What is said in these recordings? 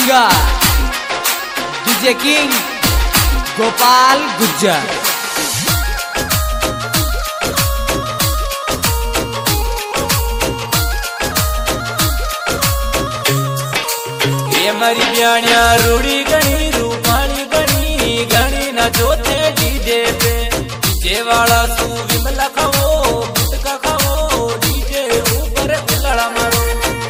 Singer DJ king Gopal Gujjar. ये मरी ब्याणिया रूड़ी गणी रूपाणी गणी गणी न जोते डीजे पे डीजे वाला सू विमला खाओ गुटका खाओ डीजे ऊपर उलड़ा मारो।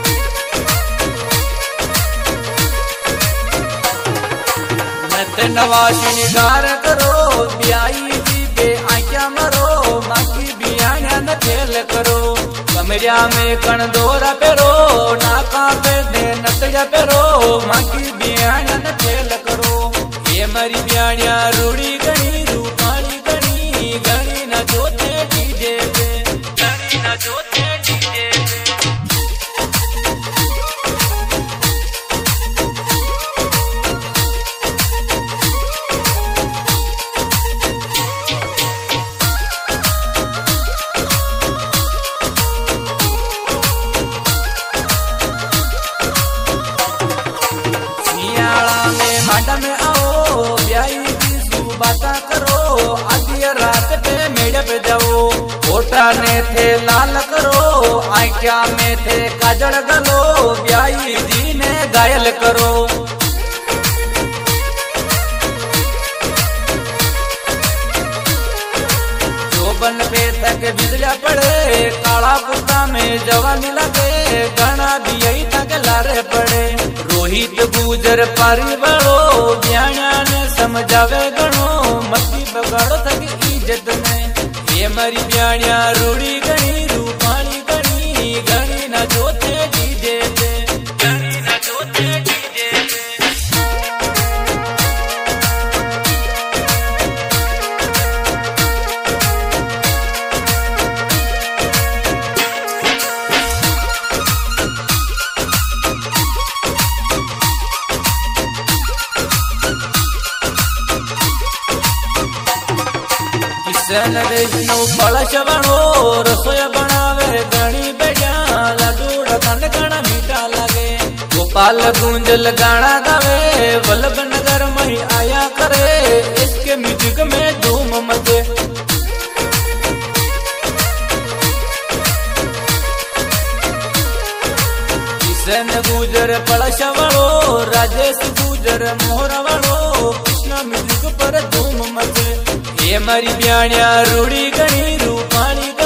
नत नवा श्रृंगार करो ब्याई जी पे आख्या मरो बाकी ब्याणिया न खेल करो। कमरिया में कण दोरा पेरो नाका पे दे नतजा पेरो माकी ब्याणिया न खेल करो। ये मरी ब्याणिया रूड़ी गणी रूपाणी गणी गणी न जोते डीजे पे गणी न जोते डीजे पे। मांडा में आओ ब्याई की सुबाता करो आधी रात पे मेड़े पे जाओ। कोटा ने थे लाल करो आख्या में थे काजल गलो ब्याई जी ने घायल करो। जोबन पे तक बिजलिया पड़े काला कुत्ता में जवानी लगे गाना भी यही तक लारे पड़े। रोहित गुजर पारी बड़ो ब्याणिया ने समझावे गणो मती बगाड़ो तक इज्जत में। ये मरी ब्याणिया रूड़ी गणी रूपाणी गणी गणी न जोते डीजे पे गणी न जोते डीजे पे। किशन विष्णु पलश बनो रसोई बनावे गणी बेजा लडूड़ा खंड गाना मीठा लगे। गोपाल गुंजल गाना गावे वल्लभ नगर में आया करे इसके म्यूजिक में धूम मचे। किशन गुजर पलश वालो राजेश गुजर मोहरा वालो कृष्णा म्यूजिक पर धूम मचे। ये मरी ब्याणिया रूड़ी गणी रूपाणी